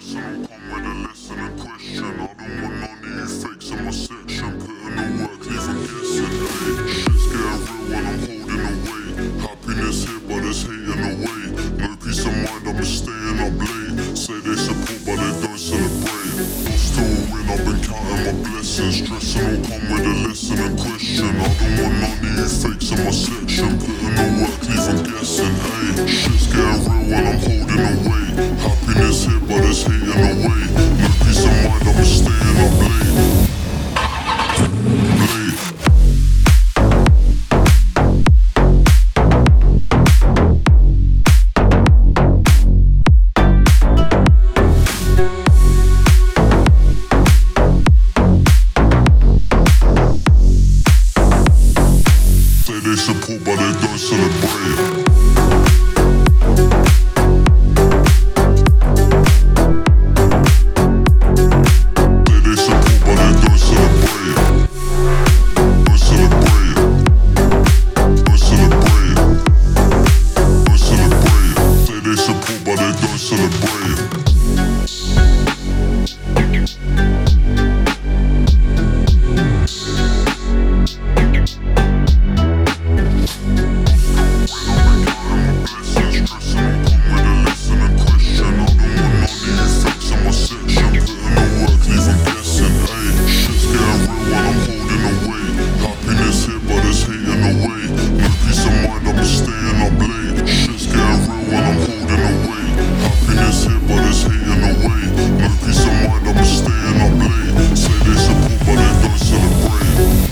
Listen, come with a lesson and question. I don't want none of you fakes in my section. Putting in work, leaving guessing. Hey, shit's getting real when I'm holding away. Happiness here, but there's hating away. No peace of mind, I'm just staying up late. Say they support, but they don't celebrate. Lost to a win, I've been counting my blessings. Stressing will come with a lesson and question. I don't want none of you fakes in my section. Putting in work, leaving guessing. Hey, shit's getting real when I'm holding away. Happiness here, but there's hating away. No peace of mind, I'm just staying up late. Say they support, but they don't celebrate. Say they support, but they don't celebrate.